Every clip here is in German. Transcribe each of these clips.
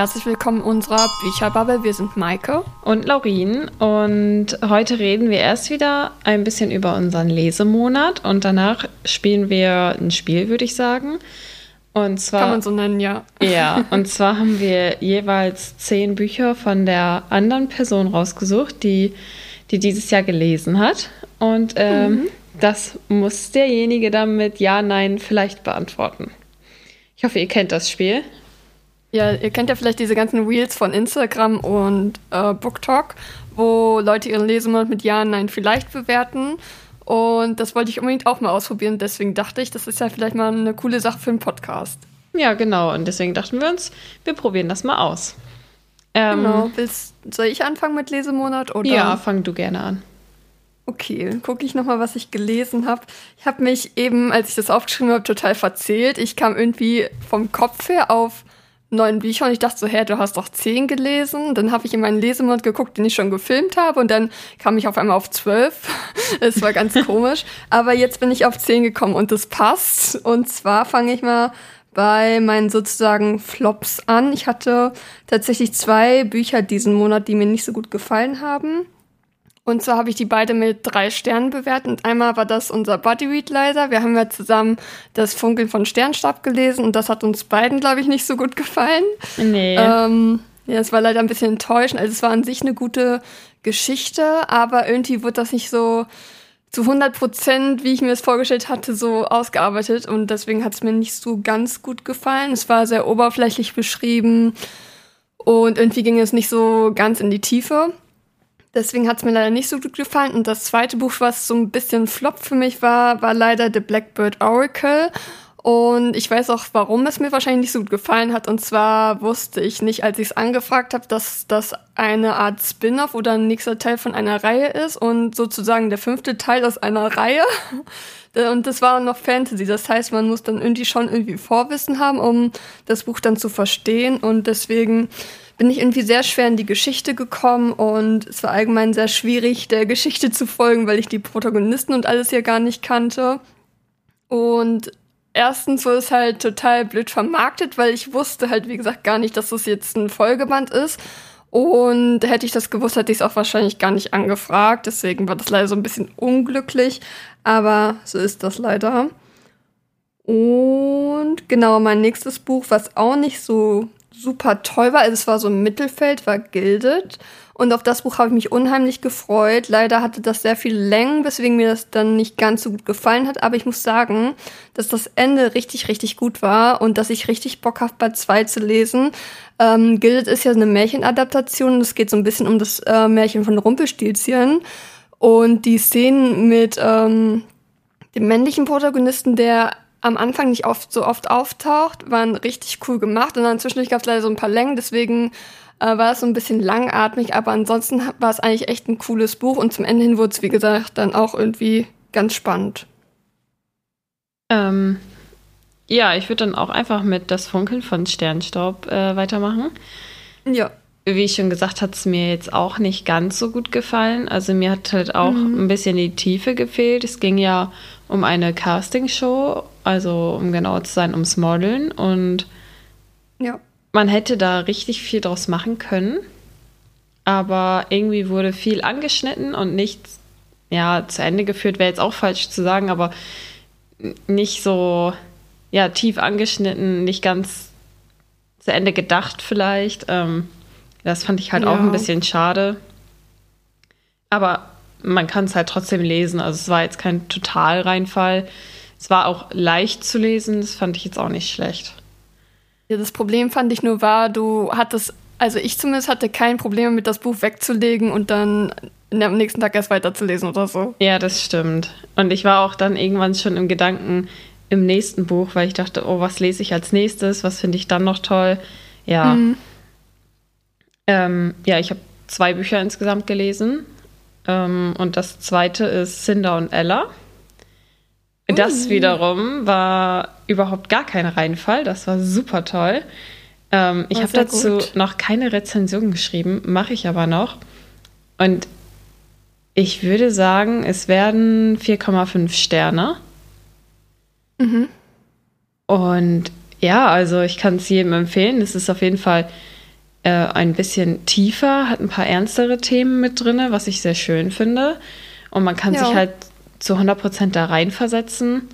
herzlich willkommen in unserer Bücherbubble. Wir sind Maike und Laurin und heute reden wir erst wieder ein bisschen über unseren Lesemonat und danach spielen wir ein Spiel, würde ich sagen. Und zwar, kann man so nennen, ja. Ja, und zwar haben wir jeweils 10 Bücher von der anderen Person rausgesucht, die dieses Jahr gelesen hat. Und das muss derjenige dann mit Ja, Nein vielleicht beantworten. Ich hoffe, ihr kennt das Spiel. Ja, ihr kennt ja vielleicht diese ganzen Reels von Instagram und BookTok, wo Leute ihren Lesemonat mit Ja, Nein vielleicht bewerten. Und das wollte ich unbedingt auch mal ausprobieren. Deswegen dachte ich, das ist ja vielleicht mal eine coole Sache für einen Podcast. Ja, genau. Und deswegen dachten wir uns, wir probieren das mal aus. Genau. Soll ich anfangen mit Lesemonat? Oder? Ja, fang du gerne an. Okay, dann gucke ich nochmal, was ich gelesen habe. Ich habe mich eben, als ich das aufgeschrieben habe, total verzählt. Ich kam irgendwie vom Kopf her auf 9 Bücher und ich dachte so, du hast doch 10 gelesen. Dann habe ich in meinen Lesemonat geguckt, den ich schon gefilmt habe und dann kam ich auf einmal auf 12. Es war ganz komisch. Aber jetzt bin ich auf 10 gekommen und das passt. Und zwar fange ich mal bei meinen sozusagen Flops an. Ich hatte tatsächlich 2 Bücher diesen Monat, die mir nicht so gut gefallen haben. Und zwar habe ich die beide mit 3 Sternen bewertet. Und einmal war das unser Buddy-Read leider. Wir haben ja zusammen das Funkeln von Sternstab gelesen und das hat uns beiden, glaube ich, nicht so gut gefallen. Nee. Ja, es war leider ein bisschen enttäuschend. Also es war an sich eine gute Geschichte, aber irgendwie wurde das nicht so zu 100%, wie ich mir das vorgestellt hatte, so ausgearbeitet. Und deswegen hat es mir nicht so ganz gut gefallen. Es war sehr oberflächlich beschrieben und irgendwie ging es nicht so ganz in die Tiefe. Deswegen hat es mir leider nicht so gut gefallen. Und das zweite Buch, was so ein bisschen Flop für mich war leider The Blackbird Oracle. Und ich weiß auch, warum es mir wahrscheinlich nicht so gut gefallen hat. Und zwar wusste ich nicht, als ich es angefragt habe, dass das eine Art Spin-off oder ein nächster Teil von einer Reihe ist. Und sozusagen der 5. Teil aus einer Reihe. Und das war noch Fantasy. Das heißt, man muss dann irgendwie Vorwissen haben, um das Buch dann zu verstehen. Und deswegen bin ich irgendwie sehr schwer in die Geschichte gekommen und es war allgemein sehr schwierig, der Geschichte zu folgen, weil ich die Protagonisten und alles hier gar nicht kannte. Und erstens wurde es halt total blöd vermarktet, weil ich wusste halt, wie gesagt, gar nicht, dass das jetzt ein Folgeband ist. Und hätte ich das gewusst, hätte ich es auch wahrscheinlich gar nicht angefragt. Deswegen war das leider so ein bisschen unglücklich. Aber so ist das leider. Und genau, mein nächstes Buch, was auch nicht so super toll war, also es war so im Mittelfeld, war Gilded. Und auf das Buch habe ich mich unheimlich gefreut. Leider hatte das sehr viele Längen, weswegen mir das dann nicht ganz so gut gefallen hat. Aber ich muss sagen, dass das Ende richtig, richtig gut war und dass ich richtig Bock habe, Band 2 zu lesen. Gilded ist ja eine Märchenadaptation. Es geht so ein bisschen um das Märchen von Rumpelstilzchen. Und die Szenen mit dem männlichen Protagonisten, der am Anfang nicht so oft auftaucht, waren richtig cool gemacht. Und dann zwischendurch gab es leider so ein paar Längen, deswegen war es so ein bisschen langatmig. Aber ansonsten war es eigentlich echt ein cooles Buch. Und zum Ende hin wurde es, wie gesagt, dann auch irgendwie ganz spannend. Ja, ich würde dann auch einfach mit Das Funkeln von Sternstaub weitermachen. Ja. Wie ich schon gesagt, hat es mir jetzt auch nicht ganz so gut gefallen. Also mir hat halt auch ein bisschen die Tiefe gefehlt. Es ging ja um eine Castingshow, also um genauer zu sein, ums Modeln. Und ja, man hätte da richtig viel draus machen können. Aber irgendwie wurde viel angeschnitten und nichts zu Ende geführt, wäre jetzt auch falsch zu sagen, aber nicht so tief angeschnitten, nicht ganz zu Ende gedacht vielleicht. Das fand ich halt auch ein bisschen schade. Aber man kann es halt trotzdem lesen. Also es war jetzt kein Totalreinfall. Es war auch leicht zu lesen. Das fand ich jetzt auch nicht schlecht. Ja, das Problem fand ich nur ich zumindest hatte kein Problem damit, das Buch wegzulegen und dann am nächsten Tag erst weiterzulesen oder so. Ja, das stimmt. Und ich war auch dann irgendwann schon im Gedanken im nächsten Buch, weil ich dachte, oh, was lese ich als nächstes? Was finde ich dann noch toll? Ja. Ich habe 2 Bücher insgesamt gelesen. Und das zweite ist Cinder und Ella. Das wiederum war überhaupt gar kein Reinfall. Das war super toll. Ich habe dazu noch keine Rezension geschrieben, mache ich aber noch. Und ich würde sagen, es werden 4,5 Sterne. Und ja, also ich kann es jedem empfehlen. Es ist auf jeden Fall ein bisschen tiefer, hat ein paar ernstere Themen mit drin, was ich sehr schön finde. Und man kann sich halt zu 100% da reinversetzen.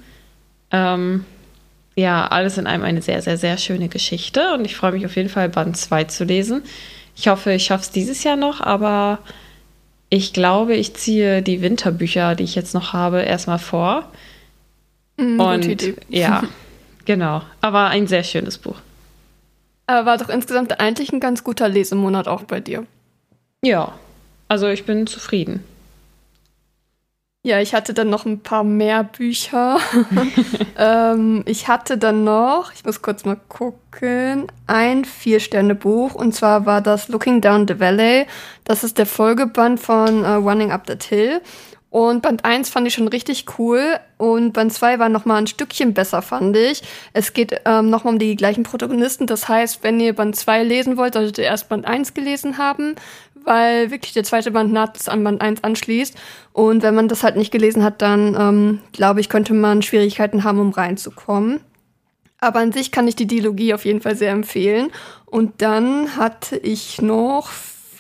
Alles in einem eine sehr, sehr, sehr schöne Geschichte. Und ich freue mich auf jeden Fall, Band 2 zu lesen. Ich hoffe, ich schaffe es dieses Jahr noch, aber ich glaube, ich ziehe die Winterbücher, die ich jetzt noch habe, erstmal vor. Gute Idee. Ja, genau. Aber ein sehr schönes Buch. Aber war doch insgesamt eigentlich ein ganz guter Lesemonat auch bei dir. Ja, also ich bin zufrieden. Ja, ich hatte dann noch ein paar mehr Bücher. Ich hatte dann noch, ich muss kurz mal gucken, ein 4-Sterne-Buch. Und zwar war das Looking Down the Valley. Das ist der Folgeband von Running Up That Hill. Und Band 1 fand ich schon richtig cool. Und Band 2 war nochmal ein Stückchen besser, fand ich. Es geht nochmal um die gleichen Protagonisten. Das heißt, wenn ihr Band 2 lesen wollt, solltet ihr erst Band 1 gelesen haben, weil wirklich der zweite Band nahtlos an Band 1 anschließt. Und wenn man das halt nicht gelesen hat, dann, glaube ich, könnte man Schwierigkeiten haben, um reinzukommen. Aber an sich kann ich die Dilogie auf jeden Fall sehr empfehlen. Und dann hatte ich noch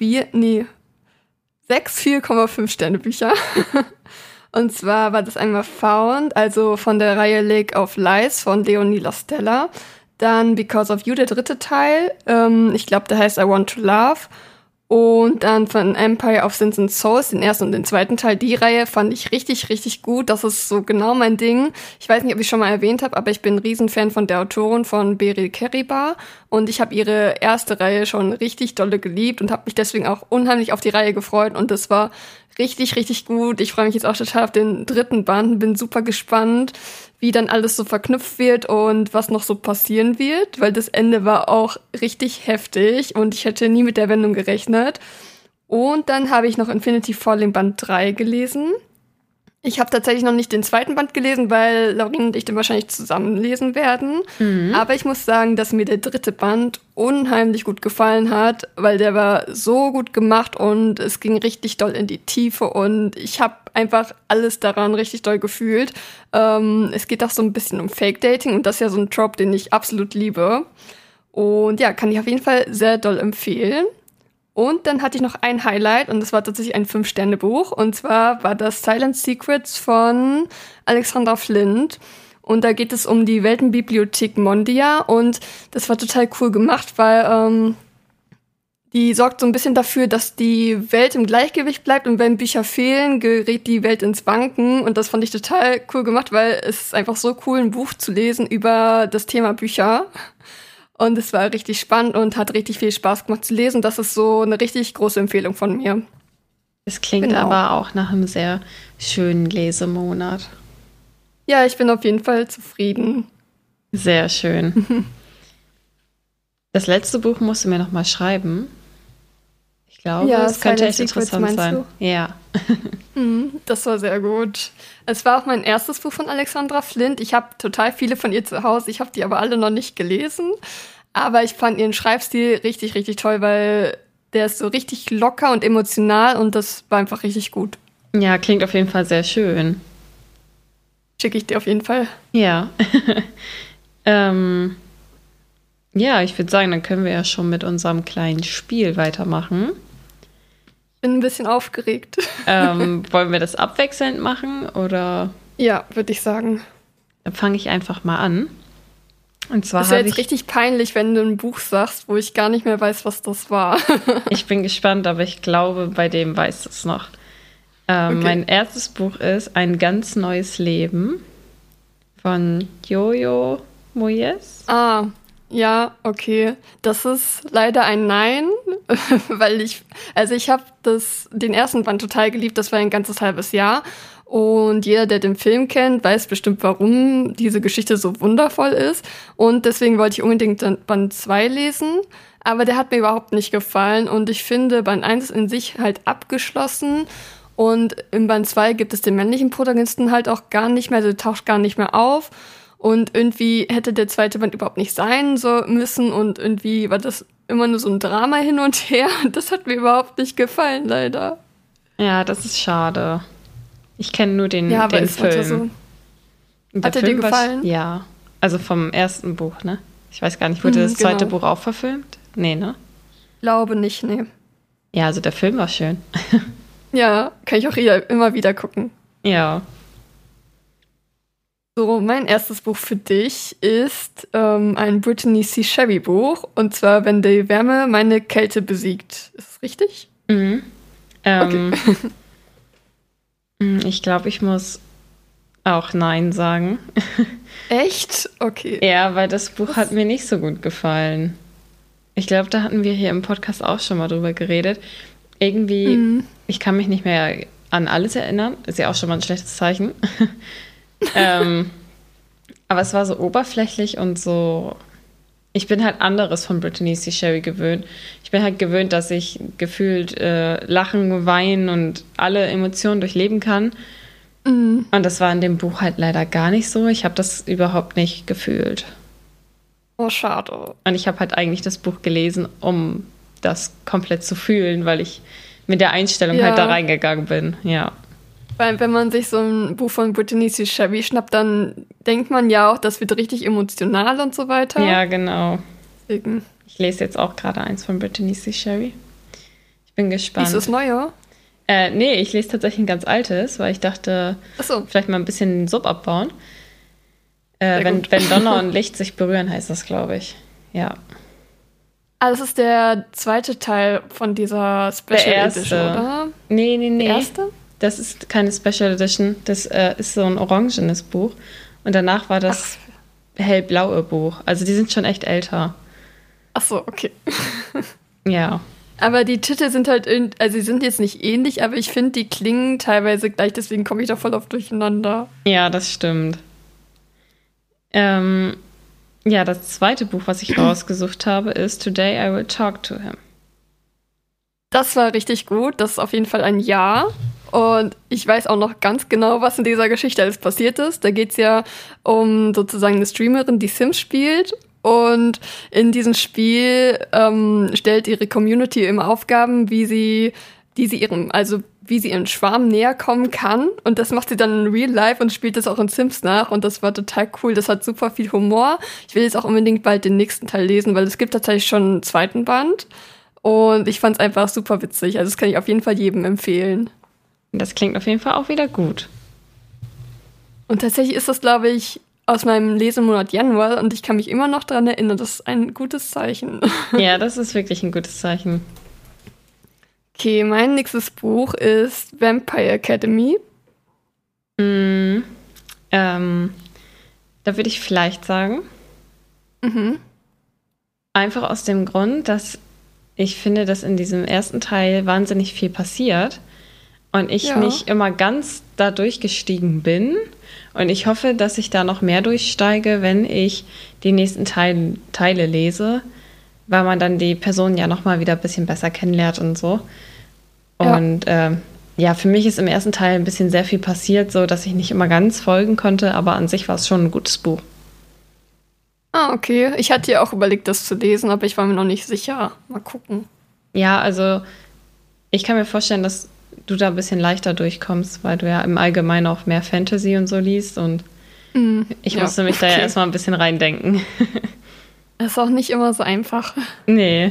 6 4,5 Sterne Bücher. Und zwar war das einmal Found, also von der Reihe Lake of Lies von Leonie Lastella. Dann Because of You, der 3. Teil. Ich glaube, der heißt I Want to Love. Und dann von Empire of Sins and Souls, den 1. und den 2. Teil. Die Reihe fand ich richtig, richtig gut. Das ist so genau mein Ding. Ich weiß nicht, ob ich schon mal erwähnt habe, aber ich bin ein Riesenfan von der Autorin von Beryl Keriba. Und ich habe ihre erste Reihe schon richtig dolle geliebt und habe mich deswegen auch unheimlich auf die Reihe gefreut. Und das war richtig, richtig gut. Ich freue mich jetzt auch total auf den 3. Band und bin super gespannt, wie dann alles so verknüpft wird und was noch so passieren wird, weil das Ende war auch richtig heftig und ich hätte nie mit der Wendung gerechnet. Und dann habe ich noch Infinity Falling Band 3 gelesen. Ich habe tatsächlich noch nicht den 2. Band gelesen, weil Laurin und ich den wahrscheinlich zusammen lesen werden. Aber ich muss sagen, dass mir der 3. Band unheimlich gut gefallen hat, weil der war so gut gemacht und es ging richtig doll in die Tiefe und ich habe einfach alles daran richtig doll gefühlt. Es geht auch so ein bisschen um Fake-Dating und das ist ja so ein Trope, den ich absolut liebe. Und ja, kann ich auf jeden Fall sehr doll empfehlen. Und dann hatte ich noch ein Highlight und das war tatsächlich ein 5-Sterne-Buch. Und zwar war das Silent Secrets von Alexandra Flint. Und da geht es um die Weltenbibliothek Mondia. Und das war total cool gemacht, weil die sorgt so ein bisschen dafür, dass die Welt im Gleichgewicht bleibt. Und wenn Bücher fehlen, gerät die Welt ins Wanken. Und das fand ich total cool gemacht, weil es ist einfach so cool, ein Buch zu lesen über das Thema Bücher. Und es war richtig spannend und hat richtig viel Spaß gemacht zu lesen. Das ist so eine richtig große Empfehlung von mir. Es klingt aber auch nach einem sehr schönen Lesemonat. Ja, ich bin auf jeden Fall zufrieden. Sehr schön. Das letzte Buch musst du mir noch mal schreiben. Ich glaube, ja, es könnte echt Secrets, interessant sein. du? Ja. Das war sehr gut. Es war auch mein erstes Buch von Alexandra Flint. Ich habe total viele von ihr zu Hause. Ich habe die aber alle noch nicht gelesen. Aber ich fand ihren Schreibstil richtig, richtig toll, weil der ist so richtig locker und emotional und das war einfach richtig gut. Ja, klingt auf jeden Fall sehr schön. Schicke ich dir auf jeden Fall. Ja. Ja, ich würde sagen, dann können wir ja schon mit unserem kleinen Spiel weitermachen. Bin ein bisschen aufgeregt. Wollen wir das abwechselnd machen oder? Ja, würde ich sagen. Dann fange ich einfach mal an. Und zwar ist ja jetzt richtig peinlich, wenn du ein Buch sagst, wo ich gar nicht mehr weiß, was das war. Ich bin gespannt, aber ich glaube, bei dem weiß es noch. Okay. Mein erstes Buch ist Ein ganz neues Leben von Jojo Moyes. Ah, ja, okay. Das ist leider ein Nein, weil ich habe den ersten Band total geliebt, das war ein ganzes halbes Jahr. Und jeder, der den Film kennt, weiß bestimmt, warum diese Geschichte so wundervoll ist. Und deswegen wollte ich unbedingt Band 2 lesen. Aber der hat mir überhaupt nicht gefallen. Und ich finde, Band 1 ist in sich halt abgeschlossen. Und im Band 2 gibt es den männlichen Protagonisten halt auch gar nicht mehr, also der taucht gar nicht mehr auf. Und irgendwie hätte der zweite Band überhaupt nicht sein so müssen. Und irgendwie war das immer nur so ein Drama hin und her. Das hat mir überhaupt nicht gefallen, leider. Ja, das ist schade. Ich kenne nur den Film. So. Hat der dir gefallen? Ja, also vom ersten Buch, ne? Ich weiß gar nicht, wurde das zweite Buch auch verfilmt? Nee, ne? Glaube nicht, nee. Ja, also der Film war schön. Ja, kann ich auch immer wieder gucken. Ja. So, mein erstes Buch für dich ist ein Brittany C. Sherry Buch. Und zwar, wenn die Wärme meine Kälte besiegt. Ist das richtig? Mhm. Okay. Ich glaube, ich muss auch Nein sagen. Echt? Okay. Ja, weil das Buch hat mir nicht so gut gefallen. Ich glaube, da hatten wir hier im Podcast auch schon mal drüber geredet. Irgendwie, ich kann mich nicht mehr an alles erinnern. Ist ja auch schon mal ein schlechtes Zeichen. Aber es war so oberflächlich und so. Ich bin halt anderes von Brittany C. Sherry gewöhnt. Ich bin halt gewöhnt, dass ich gefühlt lachen, weinen und alle Emotionen durchleben kann. Und das war in dem Buch halt leider gar nicht so. Ich habe das überhaupt nicht gefühlt. Oh, schade. Und ich habe halt eigentlich das Buch gelesen, um das komplett zu fühlen, weil ich mit der Einstellung halt da reingegangen bin. Ja. Weil wenn man sich so ein Buch von Brittany C. Sherry schnappt, dann denkt man ja auch, das wird richtig emotional und so weiter. Ja, genau. Deswegen. Ich lese jetzt auch gerade eins von Brittany C. Sherry. Ich bin gespannt. Ist das neue? Nee, ich lese tatsächlich ein ganz altes, weil ich dachte, vielleicht mal ein bisschen den Sub abbauen. Wenn Donner und Licht sich berühren, heißt das, glaube ich. Ja. Ah, das ist der zweite Teil von dieser Special Edition, oder? Nee. Der erste? Das ist keine Special Edition. Das ist so ein orangenes Buch. Und danach war das hellblaue Buch. Also die sind schon echt älter. Ach so, okay. Ja. Aber die Titel sind halt, also sie sind jetzt nicht ähnlich, aber ich finde, die klingen teilweise gleich, deswegen komme ich da voll oft durcheinander. Ja, das stimmt. Ja, das zweite Buch, was ich rausgesucht habe, ist Today I Will Talk to Him. Das war richtig gut. Das ist auf jeden Fall ein Ja. Und ich weiß auch noch ganz genau, was in dieser Geschichte alles passiert ist. Da geht es ja um sozusagen eine Streamerin, die Sims spielt. Und in diesem Spiel stellt ihre Community immer Aufgaben, wie sie ihren Schwarm näher kommen kann. Und das macht sie dann in Real Life und spielt das auch in Sims nach. Und das war total cool. Das hat super viel Humor. Ich will jetzt auch unbedingt bald den nächsten Teil lesen, weil es gibt tatsächlich schon einen zweiten Band. Und ich fand es einfach super witzig. Also das kann ich auf jeden Fall jedem empfehlen. Das klingt auf jeden Fall auch wieder gut. Und tatsächlich ist das, glaube ich, aus meinem Lesemonat Januar. Und ich kann mich immer noch daran erinnern. Das ist ein gutes Zeichen. Ja, das ist wirklich ein gutes Zeichen. Okay, mein nächstes Buch ist Vampire Academy. Da würde ich vielleicht sagen. Einfach aus dem Grund, dass ich finde, dass in diesem ersten Teil wahnsinnig viel passiert und ich nicht immer ganz da durchgestiegen bin. Und ich hoffe, dass ich da noch mehr durchsteige, wenn ich die nächsten Teile lese, weil man dann die Person ja noch mal wieder ein bisschen besser kennenlernt und so. Und für mich ist im ersten Teil ein bisschen sehr viel passiert, so dass ich nicht immer ganz folgen konnte, aber an sich war es schon ein gutes Buch. Ah, okay. Ich hatte ja auch überlegt, das zu lesen, aber ich war mir noch nicht sicher. Mal gucken. Ja, also ich kann mir vorstellen, dass du da ein bisschen leichter durchkommst, weil du ja im Allgemeinen auch mehr Fantasy und so liest und ich musste mich da ja erstmal ein bisschen reindenken. Das ist auch nicht immer so einfach. Nee.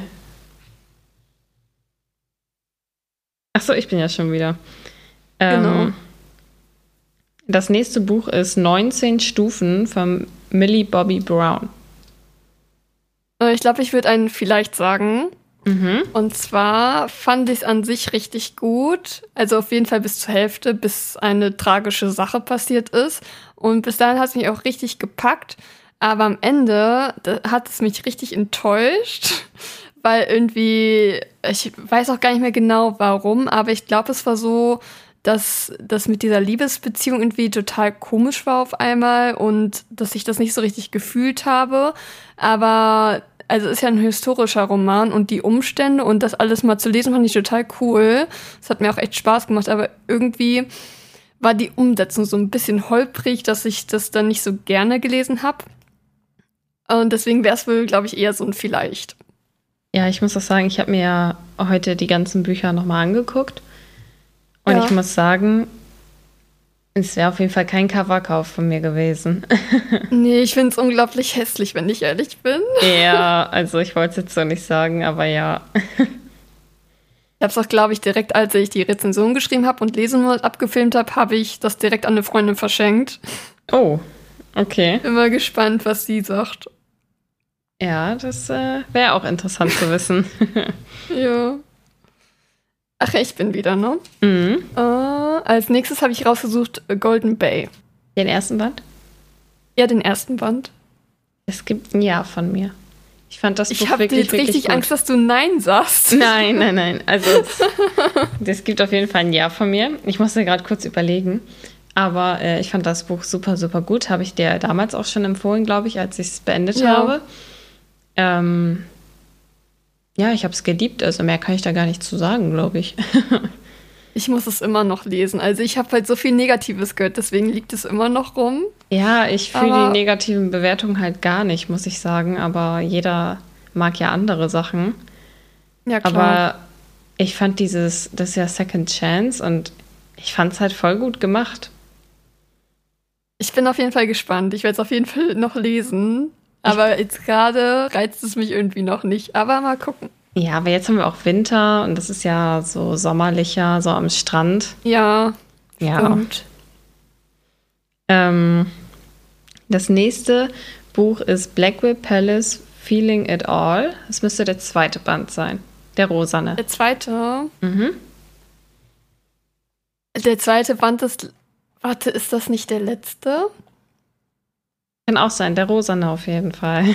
Achso, ich bin ja schon wieder. Genau. Das nächste Buch ist 19 Stufen von Millie Bobby Brown. Ich glaube, ich würde einen vielleicht sagen. Und zwar fand ich es an sich richtig gut. Also auf jeden Fall bis zur Hälfte, bis eine tragische Sache passiert ist. Und bis dahin hat es mich auch richtig gepackt. Aber am Ende hat es mich richtig enttäuscht. Weil irgendwie, ich weiß auch gar nicht mehr genau warum, aber ich glaube, es war so, dass das mit dieser Liebesbeziehung irgendwie total komisch war auf einmal und dass ich das nicht so richtig gefühlt habe. Aber also es ist ja ein historischer Roman und die Umstände und das alles mal zu lesen, fand ich total cool. Es hat mir auch echt Spaß gemacht, aber irgendwie war die Umsetzung so ein bisschen holprig, dass ich das dann nicht so gerne gelesen habe. Und deswegen wäre es wohl, glaube ich, eher so ein Vielleicht. Ja, ich muss auch sagen, ich habe mir ja heute die ganzen Bücher nochmal angeguckt. Und ich muss sagen, Es wäre auf jeden Fall kein Coverkauf von mir gewesen. Nee, ich finde es unglaublich hässlich, wenn ich ehrlich bin. Ja, also ich wollte es jetzt so nicht sagen, aber ja. Ich habe es auch, glaube ich, direkt, als ich die Rezension geschrieben habe und Lesemonat abgefilmt habe, habe ich das direkt an eine Freundin verschenkt. Oh, okay. Immer gespannt, was sie sagt. Ja, das wäre auch interessant zu wissen. Ja. Ach, ich bin wieder, ne? Mhm. Als nächstes habe ich rausgesucht Golden Bay. Den ersten Band? Ja, den ersten Band. Es gibt ein Ja von mir. Ich fand das Buch Ich habe wirklich, jetzt richtig gut. Angst, dass du Nein sagst. Nein. Also es gibt auf jeden Fall ein Ja von mir. Ich musste gerade kurz überlegen. Aber ich fand das Buch super, super gut. Habe ich dir damals auch schon empfohlen, glaube ich, als ich es beendet habe. Ja, ich habe es geliebt. Also mehr kann ich da gar nicht zu sagen, glaube ich. Ich muss es immer noch lesen. Also ich habe halt so viel Negatives gehört, deswegen liegt es immer noch rum. Ja, ich fühle die negativen Bewertungen halt gar nicht, muss ich sagen. Aber jeder mag ja andere Sachen. Ja, klar. Aber ich fand das ist ja Second Chance und ich fand es halt voll gut gemacht. Ich bin auf jeden Fall gespannt. Ich werde es auf jeden Fall noch lesen. Aber jetzt gerade reizt es mich irgendwie noch nicht. Aber mal gucken. Ja, aber jetzt haben wir auch Winter und das ist ja so sommerlicher, so am Strand. Ja, Ja. stimmt. Das nächste Buch ist Blackwell Palace, Feeling It All. Das müsste der zweite Band sein. Der rosane. Der zweite. Mhm. Der zweite Band ist. Warte, ist das nicht der letzte? Kann auch sein, der rosane auf jeden Fall.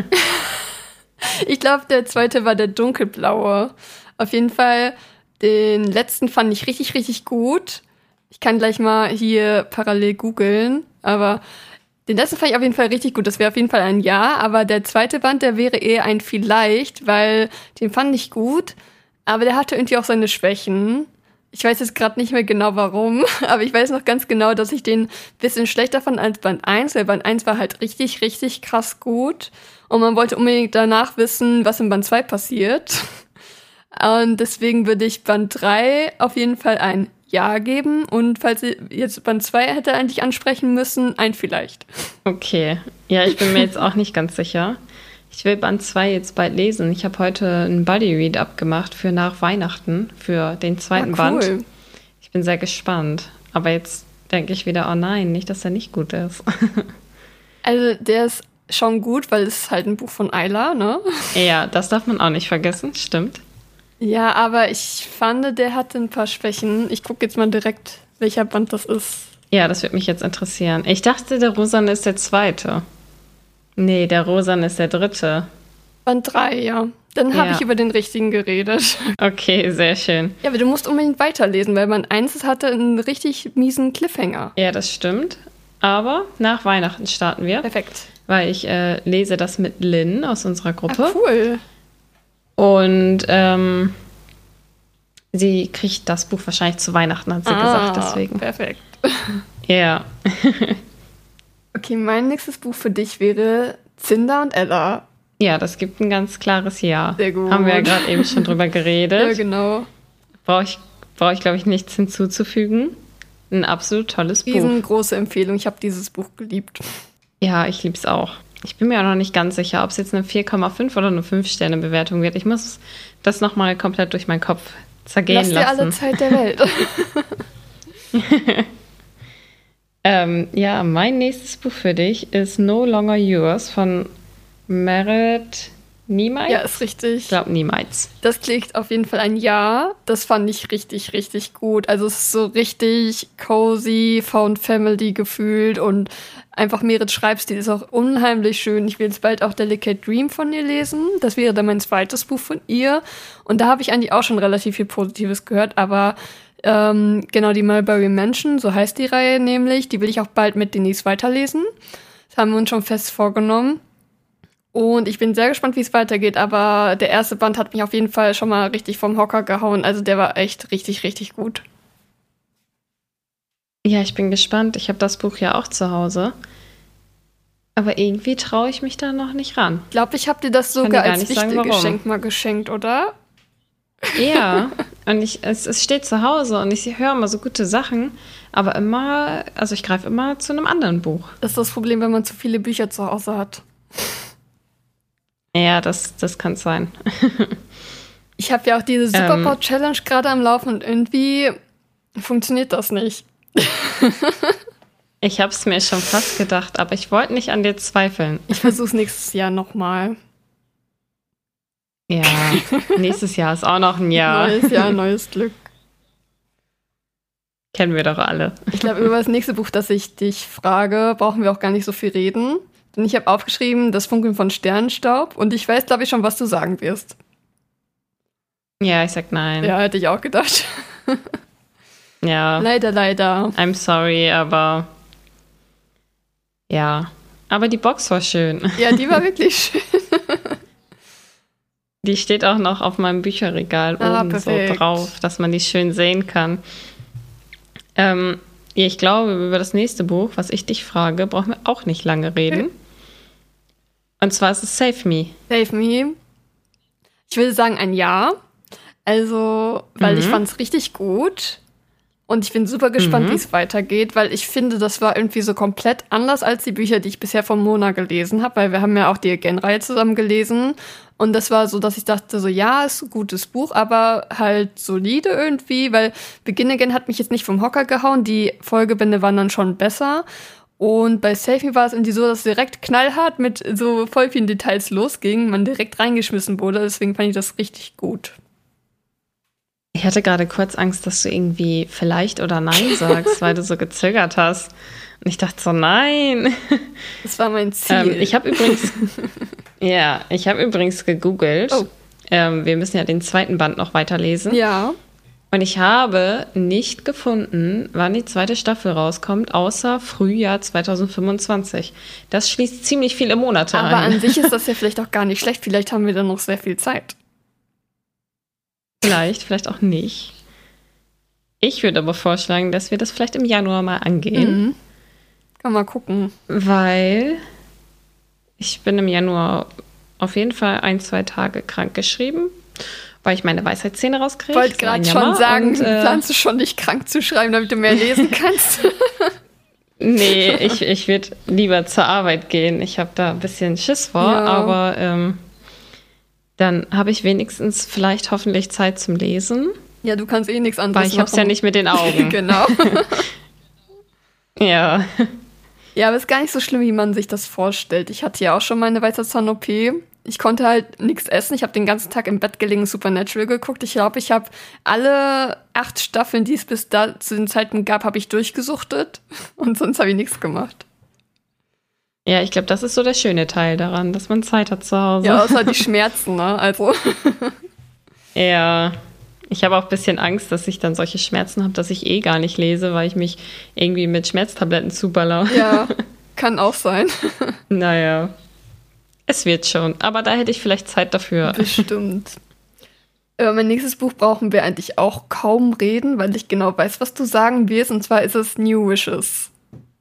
Ich glaube, der zweite war der dunkelblaue. Auf jeden Fall, den letzten fand ich richtig, richtig gut. Ich kann gleich mal hier parallel googeln, aber den letzten fand ich auf jeden Fall richtig gut. Das wäre auf jeden Fall ein Ja, aber der zweite Band, der wäre eher ein Vielleicht, weil den fand ich gut, aber der hatte irgendwie auch seine Schwächen. Ich weiß jetzt gerade nicht mehr genau warum, aber ich weiß noch ganz genau, dass ich den ein bisschen schlechter fand als Band 1, weil Band 1 war halt richtig, richtig krass gut. Und man wollte unbedingt danach wissen, was in Band 2 passiert. Und deswegen würde ich Band 3 auf jeden Fall ein Ja geben. Und falls ihr jetzt Band 2 hätte eigentlich ansprechen müssen, ein Vielleicht. Okay. Ja, ich bin mir jetzt auch nicht ganz sicher. Ich will Band 2 jetzt bald lesen. Ich habe heute einen Buddy-Read abgemacht für nach Weihnachten, für den zweiten Band. Ich bin sehr gespannt. Aber jetzt denke ich wieder, oh nein, nicht, dass er nicht gut ist. Also der ist schon gut, weil es ist halt ein Buch von Ayla, ne? Ja, das darf man auch nicht vergessen, stimmt. Ja, aber ich fand, der hatte ein paar Schwächen. Ich gucke jetzt mal direkt, welcher Band das ist. Ja, das würde mich jetzt interessieren. Ich dachte, der Rosane ist der zweite. Nee, der Rosane ist der dritte. Band 3, ja. Dann habe ich über den richtigen geredet. Okay, sehr schön. Ja, aber du musst unbedingt weiterlesen, weil Band 1 hatte einen richtig miesen Cliffhanger. Ja, das stimmt. Aber nach Weihnachten starten wir. Perfekt. Weil ich lese das mit Lynn aus unserer Gruppe. Ah, cool. Und sie kriegt das Buch wahrscheinlich zu Weihnachten, hat sie gesagt, deswegen. Perfekt. Ja. Okay, mein nächstes Buch für dich wäre Cinder und Ella. Ja, das gibt ein ganz klares Ja. Sehr gut. Haben wir ja gerade eben schon drüber geredet. Ja, genau. Brauche ich, glaube ich, nichts hinzuzufügen. Ein absolut tolles Buch. Riesengroße Empfehlung. Ich habe dieses Buch geliebt. Ja, ich liebe es auch. Ich bin mir auch noch nicht ganz sicher, ob es jetzt eine 4,5 oder eine 5-Sterne-Bewertung wird. Ich muss das nochmal komplett durch meinen Kopf zergehen lassen. Lass dir alle Zeit der Welt. Ja, mein nächstes Buch für dich ist No Longer Yours von Merit Niemietz. Ja, ist richtig. Ich glaube Niemietz. Das klingt auf jeden Fall ein Ja. Das fand ich richtig, richtig gut. Also es ist so richtig cozy, Found Family gefühlt und einfach Merit Schreibstil ist auch unheimlich schön. Ich will jetzt bald auch Delicate Dream von ihr lesen. Das wäre dann mein zweites Buch von ihr. Und da habe ich eigentlich auch schon relativ viel Positives gehört, aber genau, die Mulberry Mansion, so heißt die Reihe nämlich, die will ich auch bald mit Denise weiterlesen. Das haben wir uns schon fest vorgenommen. Und ich bin sehr gespannt, wie es weitergeht, aber der erste Band hat mich auf jeden Fall schon mal richtig vom Hocker gehauen. Also der war echt richtig, richtig gut. Ja, ich bin gespannt. Ich habe das Buch ja auch zu Hause. Aber irgendwie traue ich mich da noch nicht ran. Ich glaube, ich habe dir das sogar als Wichtelgeschenk mal geschenkt, oder? Ja, und es steht zu Hause und ich höre immer so gute Sachen, aber immer, also ich greife immer zu einem anderen Buch. Das ist das Problem, wenn man zu viele Bücher zu Hause hat. Ja, das kann sein. Ich habe ja auch diese Superpower-Challenge gerade am Laufen und irgendwie funktioniert das nicht. Ich habe es mir schon fast gedacht, aber ich wollte nicht an dir zweifeln. Ich versuche es nächstes Jahr nochmal. Ja, nächstes Jahr ist auch noch ein Jahr. Neues Jahr, neues Glück. Kennen wir doch alle. Ich glaube, über das nächste Buch, das ich dich frage, brauchen wir auch gar nicht so viel reden. Denn ich habe aufgeschrieben, das Funkeln von Sternenstaub. Und ich weiß, glaube ich, schon, was du sagen wirst. Ja, ich sag nein. Ja, hätte ich auch gedacht. Ja. Leider, leider. I'm sorry, aber ja. Aber die Box war schön. Ja, die war wirklich schön. Die steht auch noch auf meinem Bücherregal oben so drauf, dass man die schön sehen kann. Ich glaube, über das nächste Buch, was ich dich frage, brauchen wir auch nicht lange reden. Und zwar ist es Save Me. Save Me. Ich würde sagen ein Ja. Also, weil ich fand es richtig gut. Und ich bin super gespannt, wie es weitergeht, weil ich finde, das war irgendwie so komplett anders als die Bücher, die ich bisher von Mona gelesen habe, weil wir haben ja auch die Again-Reihe zusammen gelesen. Und das war so, dass ich dachte, so ja, ist ein gutes Buch, aber halt solide irgendwie, weil Begin Again hat mich jetzt nicht vom Hocker gehauen, die Folgebände waren dann schon besser. Und bei Save Me war es irgendwie so, dass es direkt knallhart mit so voll vielen Details losging, man direkt reingeschmissen wurde, deswegen fand ich das richtig gut. Ich hatte gerade kurz Angst, dass du irgendwie vielleicht oder nein sagst, weil du so gezögert hast. Und ich dachte so, nein. Das war mein Ziel. Ich habe übrigens gegoogelt. Oh. Wir müssen ja den zweiten Band noch weiterlesen. Ja. Und ich habe nicht gefunden, wann die zweite Staffel rauskommt, außer Frühjahr 2025. Das schließt ziemlich viele Monate ein. Aber an sich ist das ja vielleicht auch gar nicht schlecht. Vielleicht haben wir dann noch sehr viel Zeit. Vielleicht auch nicht. Ich würde aber vorschlagen, dass wir das vielleicht im Januar mal angehen. Mhm. Kann mal gucken. Weil ich bin im Januar auf jeden Fall 1-2 Tage krank geschrieben, weil ich meine Weisheitszähne rauskriege. Ich wollte gerade schon sagen, planst du schon, dich krank zu schreiben, damit du mehr lesen kannst? Nee, ich würde lieber zur Arbeit gehen. Ich habe da ein bisschen Schiss vor, aber dann habe ich wenigstens vielleicht hoffentlich Zeit zum Lesen. Ja, du kannst eh nichts anderes machen. Weil ich habe es ja nicht mit den Augen. Genau. Ja. Ja, aber es ist gar nicht so schlimm, wie man sich das vorstellt. Ich hatte ja auch schon meine Weisheitszahn-OP. Ich konnte halt nichts essen. Ich habe den ganzen Tag im Bett gelegen, Supernatural geguckt. Ich glaube, ich habe alle 8 Staffeln, die es bis da zu den Zeiten gab, habe ich durchgesuchtet. Und sonst habe ich nichts gemacht. Ja, ich glaube, das ist so der schöne Teil daran, dass man Zeit hat zu Hause. Ja, außer die Schmerzen, ne? Also. Ja, ich habe auch ein bisschen Angst, dass ich dann solche Schmerzen habe, dass ich eh gar nicht lese, weil ich mich irgendwie mit Schmerztabletten zuballer. Ja, kann auch sein. Naja, es wird schon. Aber da hätte ich vielleicht Zeit dafür. Bestimmt. Über mein nächstes Buch brauchen wir eigentlich auch kaum reden, weil ich genau weiß, was du sagen wirst. Und zwar ist es New Wishes.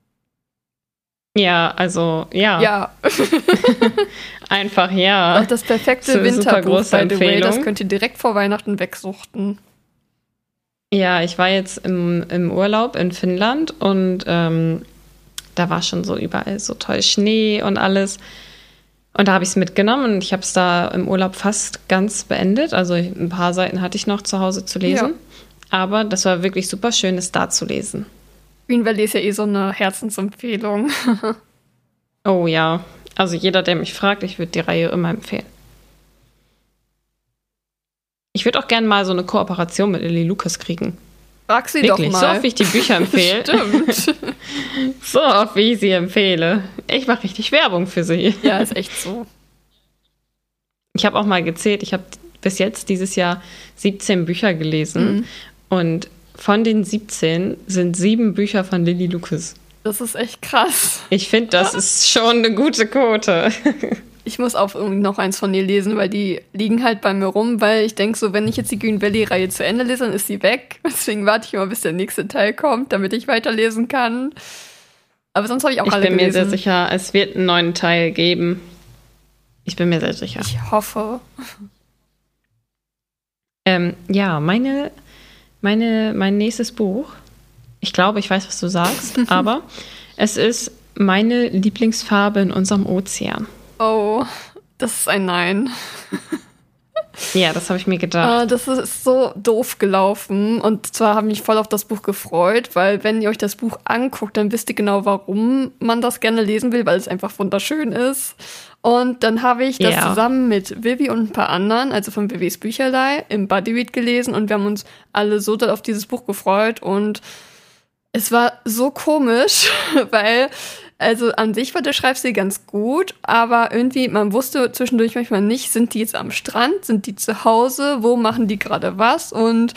Ja, also, ja. Ja. Einfach ja. Auch das perfekte Winterbuch, by the way. Das könnt ihr direkt vor Weihnachten wegsuchten. Ja, ich war jetzt im Urlaub in Finnland und da war schon so überall so toll Schnee und alles. Und da habe ich es mitgenommen und ich habe es da im Urlaub fast ganz beendet. Also ein paar Seiten hatte ich noch zu Hause zu lesen. Ja. Aber das war wirklich super schön, es da zu lesen. Green Valley ist ja eh so eine Herzensempfehlung. Oh ja, also jeder, der mich fragt, ich würde die Reihe immer empfehlen. Ich würde auch gerne mal so eine Kooperation mit Lilly Lucas kriegen. Frag sie wirklich, doch mal. So oft wie ich die Bücher empfehle. Stimmt. So oft wie ich sie empfehle. Ich mache richtig Werbung für sie. Ja, ist echt so. Ich habe auch mal gezählt, ich habe bis jetzt dieses Jahr 17 Bücher gelesen. Und von den 17 sind 7 Bücher von Lilly Lucas. Das ist echt krass. Ich finde, das ist schon eine gute Quote. Ich muss auch irgendwie noch eins von ihr lesen, weil die liegen halt bei mir rum, weil ich denke so, wenn ich jetzt die Green Valley-Reihe zu Ende lese, dann ist sie weg. Deswegen warte ich immer, bis der nächste Teil kommt, damit ich weiterlesen kann. Aber sonst habe ich auch alle gelesen. Ich bin mir sehr sicher, es wird einen neuen Teil geben. Ich bin mir sehr sicher. Ich hoffe. Ja, mein nächstes Buch, ich glaube, ich weiß, was du sagst, aber es ist meine Lieblingsfarbe in unserem Ozean. Oh, das ist ein Nein. Ja, das habe ich mir gedacht. Das ist so doof gelaufen. Und zwar habe ich mich voll auf das Buch gefreut, weil wenn ihr euch das Buch anguckt, dann wisst ihr genau, warum man das gerne lesen will, weil es einfach wunderschön ist. Und dann habe ich das zusammen mit Vivi und ein paar anderen, also von Vivis Bücherlei, im Bodyread gelesen. Und wir haben uns alle so doll auf dieses Buch gefreut. Und es war so komisch, weil... Also an sich war der Schreibstil ganz gut, aber irgendwie, man wusste zwischendurch manchmal nicht, sind die jetzt am Strand, sind die zu Hause, wo machen die gerade was? Und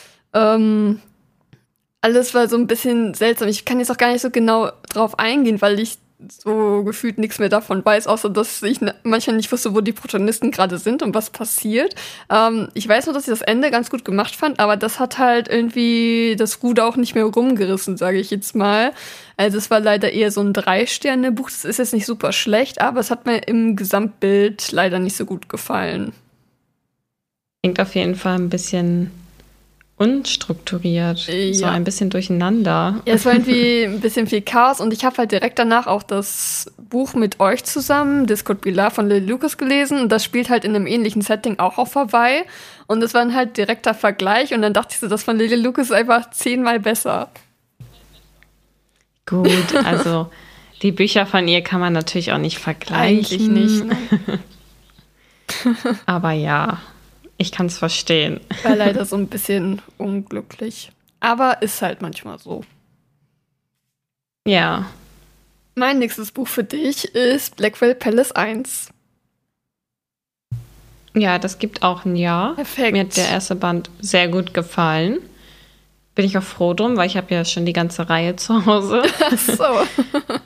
alles war so ein bisschen seltsam. Ich kann jetzt auch gar nicht so genau drauf eingehen, weil ich so gefühlt nichts mehr davon weiß, außer dass ich manchmal nicht wusste, wo die Protagonisten gerade sind und was passiert. Ich weiß nur, dass ich das Ende ganz gut gemacht fand, aber das hat halt irgendwie das Ruder auch nicht mehr rumgerissen, sage ich jetzt mal. Also es war leider eher so ein 3-Sterne-Buch. Das ist jetzt nicht super schlecht, aber es hat mir im Gesamtbild leider nicht so gut gefallen. Klingt auf jeden Fall ein bisschen unstrukturiert, so ein bisschen durcheinander. Ja, es war irgendwie ein bisschen viel Chaos und ich habe halt direkt danach auch das Buch mit euch zusammen, This Could Be Love von Lily Lucas gelesen und das spielt halt in einem ähnlichen Setting auch auf Hawaii und es war dann halt direkter Vergleich und dann dachte ich so, das von Lily Lucas ist einfach 10-mal besser. Gut, also die Bücher von ihr kann man natürlich auch nicht vergleichen. Eigentlich nicht. Ne? Aber ja, ich kann es verstehen. War leider so ein bisschen unglücklich. Aber ist halt manchmal so. Ja. Mein nächstes Buch für dich ist Blackwell Palace 1. Ja, das gibt auch ein Ja. Perfekt. Mir hat der erste Band sehr gut gefallen. Bin ich auch froh drum, weil ich habe ja schon die ganze Reihe zu Hause. Ach so.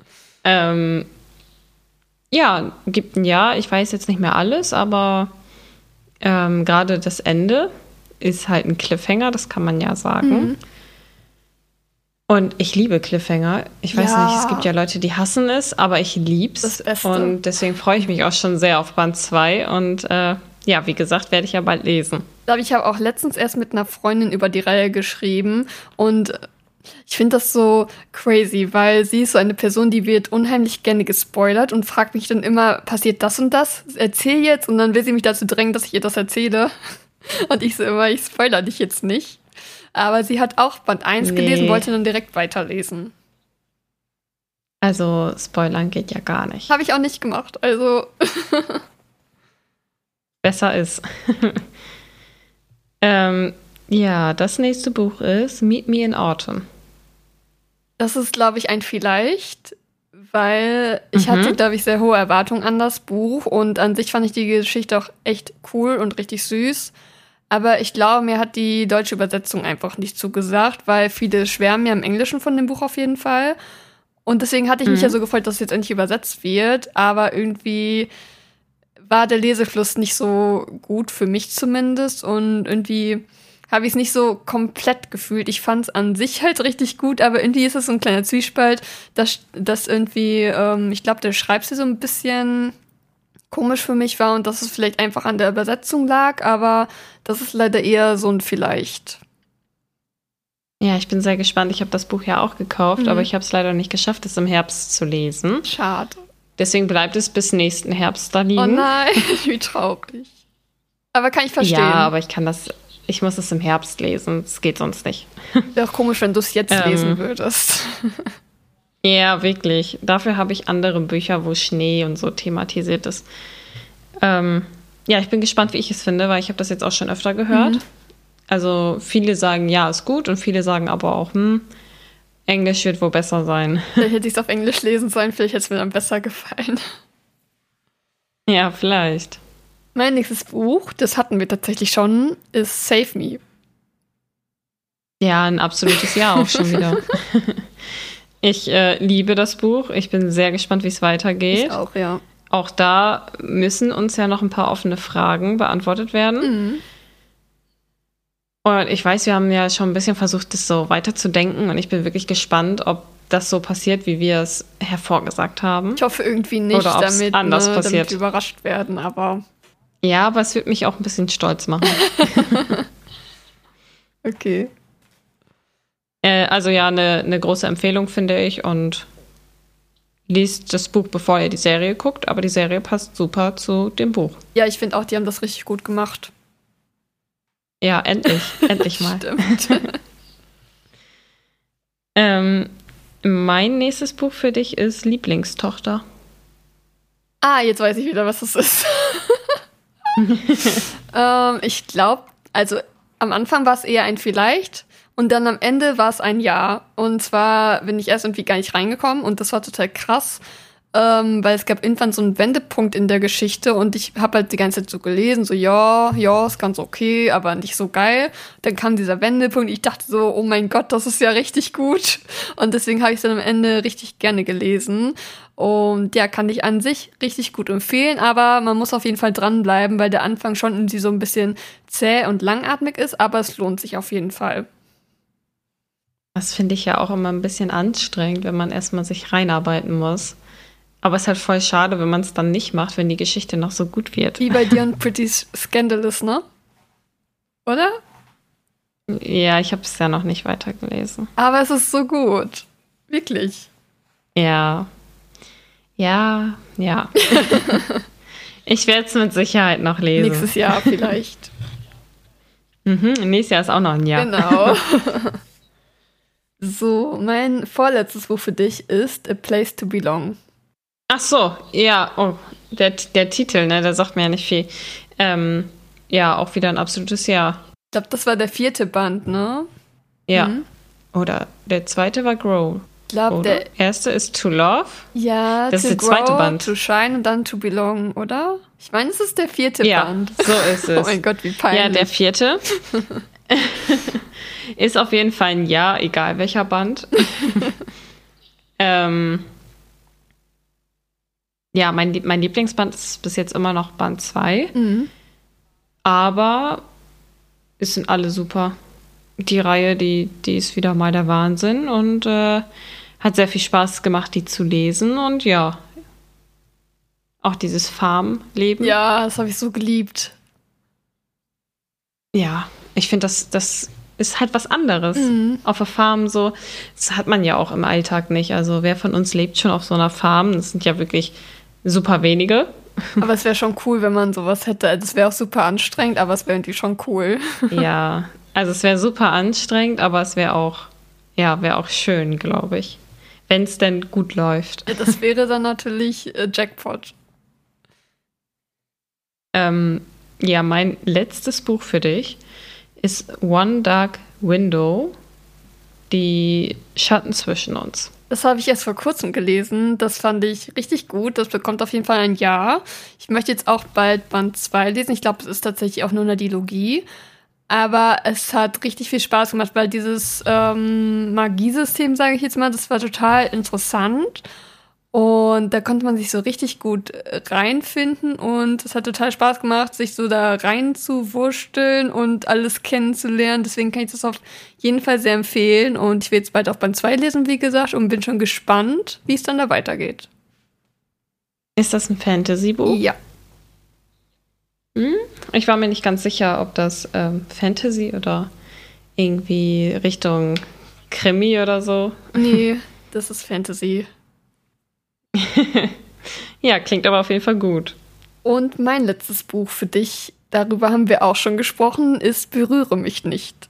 Ja, gibt ein Ja. Ich weiß jetzt nicht mehr alles, aber gerade das Ende ist halt ein Cliffhanger, das kann man ja sagen. Mhm. Und ich liebe Cliffhanger. Ich weiß nicht, es gibt ja Leute, die hassen es, aber ich lieb's. Das Beste. Und deswegen freue ich mich auch schon sehr auf Band 2. Und ja, wie gesagt, werde ich ja bald lesen. Ich glaube, ich habe auch letztens erst mit einer Freundin über die Reihe geschrieben und ich finde das so crazy, weil sie ist so eine Person, die wird unheimlich gerne gespoilert und fragt mich dann immer, passiert das und das? Erzähl jetzt. Und dann will sie mich dazu drängen, dass ich ihr das erzähle. Und ich so immer, ich spoilere dich jetzt nicht. Aber sie hat auch Band 1 gelesen, wollte dann direkt weiterlesen. Also spoilern geht ja gar nicht. Habe ich auch nicht gemacht, also... Besser ist. Ja, das nächste Buch ist Meet Me in Autumn. Das ist, glaube ich, ein Vielleicht, weil ich hatte, glaube ich, sehr hohe Erwartungen an das Buch und an sich fand ich die Geschichte auch echt cool und richtig süß. Aber ich glaube, mir hat die deutsche Übersetzung einfach nicht zugesagt, weil viele schwärmen ja im Englischen von dem Buch auf jeden Fall. Und deswegen hatte ich mich ja so gefreut, dass es jetzt endlich übersetzt wird. Aber irgendwie war der Lesefluss nicht so gut, für mich zumindest. Und irgendwie habe ich es nicht so komplett gefühlt. Ich fand es an sich halt richtig gut, aber irgendwie ist es so ein kleiner Zwiespalt, dass irgendwie, ich glaube, der Schreibstil so ein bisschen komisch für mich war und dass es vielleicht einfach an der Übersetzung lag, aber das ist leider eher so ein Vielleicht. Ja, ich bin sehr gespannt. Ich habe das Buch ja auch gekauft, aber ich habe es leider nicht geschafft, es im Herbst zu lesen. Schade. Deswegen bleibt es bis nächsten Herbst da liegen. Oh nein, wie traurig. Aber kann ich verstehen. Ja, aber ich muss es im Herbst lesen. Es geht sonst nicht. Wäre auch komisch, wenn du es jetzt lesen würdest. Ja, wirklich. Dafür habe ich andere Bücher, wo Schnee und so thematisiert ist. Ja, ich bin gespannt, wie ich es finde, weil ich habe das jetzt auch schon öfter gehört. Also viele sagen, ja, ist gut und viele sagen aber auch, Englisch wird wohl besser sein. Vielleicht hätte ich es auf Englisch lesen sollen, vielleicht hätte es mir dann besser gefallen. Ja, vielleicht. Mein nächstes Buch, das hatten wir tatsächlich schon, ist Save Me. Ja, ein absolutes Ja auch schon wieder. Ich liebe das Buch. Ich bin sehr gespannt, wie es weitergeht. Ich auch, ja. Auch da müssen uns ja noch ein paar offene Fragen beantwortet werden. Und ich weiß, wir haben ja schon ein bisschen versucht, das so weiterzudenken. Und ich bin wirklich gespannt, ob das so passiert, wie wir es hervorgesagt haben. Ich hoffe irgendwie nicht, oder damit anders passiert. wir überrascht werden, aber... Ja, aber es wird mich auch ein bisschen stolz machen. Okay. Also ja, eine große Empfehlung, finde ich. Und liest das Buch, bevor ihr die Serie guckt. Aber die Serie passt super zu dem Buch. Ja, ich finde auch, die haben das richtig gut gemacht. Ja, endlich. Endlich mal. Stimmt. Mein nächstes Buch für dich ist Lieblingstochter. Ah, jetzt weiß ich wieder, was das ist. Ich glaube, also am Anfang war es eher ein Vielleicht und dann am Ende war es ein Ja. Und zwar bin ich erst irgendwie gar nicht reingekommen und das war total krass, weil es gab irgendwann so einen Wendepunkt in der Geschichte und ich habe halt die ganze Zeit so gelesen, so ja, ist ganz okay, aber nicht so geil. Dann kam dieser Wendepunkt, ich dachte so, oh mein Gott, das ist ja richtig gut. Und deswegen habe ich es dann am Ende richtig gerne gelesen. Und ja, kann ich an sich richtig gut empfehlen, aber man muss auf jeden Fall dranbleiben, weil der Anfang schon irgendwie so ein bisschen zäh und langatmig ist, aber es lohnt sich auf jeden Fall. Das finde ich ja auch immer ein bisschen anstrengend, wenn man erstmal sich reinarbeiten muss. Aber es ist halt voll schade, wenn man es dann nicht macht, wenn die Geschichte noch so gut wird. Wie bei dir und Pretty Scandalous, ne? Oder? Ja, ich habe es ja noch nicht weitergelesen. Aber es ist so gut. Wirklich. Ja. Ja. Ich werde es mit Sicherheit noch lesen. Nächstes Jahr vielleicht. Nächstes Jahr ist auch noch ein Jahr. Genau. So, mein vorletztes Buch für dich ist A Place to Belong. Ach so, ja. Oh, der Titel, ne, der sagt mir ja nicht viel. Ja, auch wieder ein absolutes Ja. Ich glaube, das war der 4. Band, ne? Ja. Oder der zweite war Grow. Ich glaube, der erste ist To Love. Ja, das To ist der zweite Grow, Band. To Shine und dann To Belong, oder? Ich meine, es ist der 4. Band. Ja, so ist es. Oh mein Gott, wie peinlich. Ja, der 4. Ist auf jeden Fall ein Ja, egal welcher Band. Ja, mein Lieblingsband ist bis jetzt immer noch Band 2. Mhm. Aber es sind alle super. Die Reihe, die ist wieder mal der Wahnsinn und hat sehr viel Spaß gemacht, die zu lesen. Und ja, auch dieses Farmleben. Ja, das habe ich so geliebt. Ja, ich finde, das ist halt was anderes. Auf der Farm so, das hat man ja auch im Alltag nicht. Also wer von uns lebt schon auf so einer Farm? Das sind ja wirklich super wenige. Aber es wäre schon cool, wenn man sowas hätte. Also es wäre auch super anstrengend, aber es wäre irgendwie schon cool. Ja, also es wäre super anstrengend, aber es wäre auch schön, glaube ich. Wenn es denn gut läuft. Ja, das wäre dann natürlich Jackpot. Ja, mein letztes Buch für dich ist One Dark Window, die Schatten zwischen uns. Das habe ich erst vor kurzem gelesen. Das fand ich richtig gut. Das bekommt auf jeden Fall ein Ja. Ich möchte jetzt auch bald Band 2 lesen. Ich glaube, es ist tatsächlich auch nur eine Dilogie. Aber es hat richtig viel Spaß gemacht, weil dieses Magiesystem, sage ich jetzt mal, das war total interessant. Und da konnte man sich so richtig gut reinfinden und es hat total Spaß gemacht, sich so da reinzuwursteln und alles kennenzulernen. Deswegen kann ich das auf jeden Fall sehr empfehlen. Und ich will jetzt bald auch Band 2 lesen, wie gesagt, und bin schon gespannt, wie es dann da weitergeht. Ist das ein Fantasy-Buch? Ja. Ich war mir nicht ganz sicher, ob das Fantasy oder irgendwie Richtung Krimi oder so. Nee, das ist Fantasy. Ja, klingt aber auf jeden Fall gut. Und mein letztes Buch für dich, darüber haben wir auch schon gesprochen, ist Berühre mich nicht.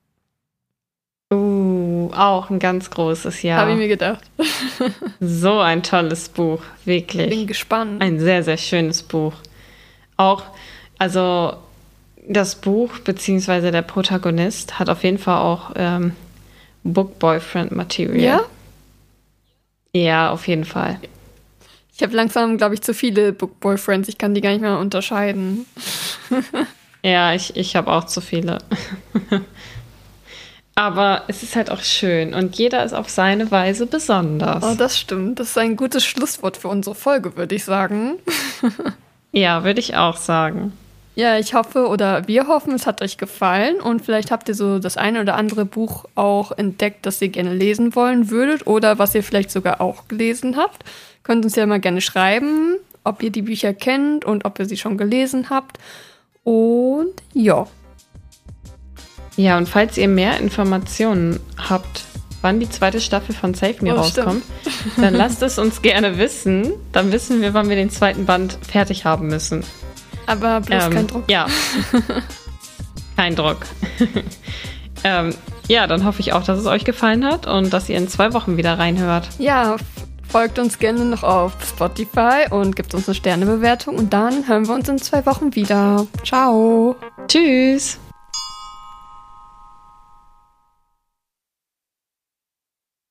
Auch ein ganz großes Ja. Habe ich mir gedacht. So ein tolles Buch, wirklich. Bin gespannt. Ein sehr, sehr schönes Buch. Auch, also das Buch beziehungsweise der Protagonist hat auf jeden Fall auch Book-Boyfriend-Material. Ja? Ja, auf jeden Fall. Ich habe langsam, glaube ich, zu viele Book-Boyfriends. Ich kann die gar nicht mehr unterscheiden. Ja, ich habe auch zu viele. Aber es ist halt auch schön und jeder ist auf seine Weise besonders. Oh, das stimmt. Das ist ein gutes Schlusswort für unsere Folge, würde ich sagen. Ja, würde ich auch sagen. Ja, ich hoffe oder wir hoffen, es hat euch gefallen und vielleicht habt ihr so das eine oder andere Buch auch entdeckt, das ihr gerne lesen wollen würdet oder was ihr vielleicht sogar auch gelesen habt. Könnt uns ja mal gerne schreiben ob ihr die Bücher kennt und ob ihr sie schon gelesen habt. Und ja. Ja, und falls ihr mehr Informationen habt, wann die zweite Staffel von Save Me rauskommt, dann lasst es uns gerne wissen. Dann wissen wir, wann wir den zweiten Band fertig haben müssen. Aber bloß kein Druck. Ja, kein Druck. Ja, dann hoffe ich auch, dass es euch gefallen hat und dass ihr in 2 Wochen wieder reinhört. Ja, folgt uns gerne noch auf Spotify und gebt uns eine Sternebewertung. Und dann hören wir uns in 2 Wochen wieder. Ciao. Tschüss.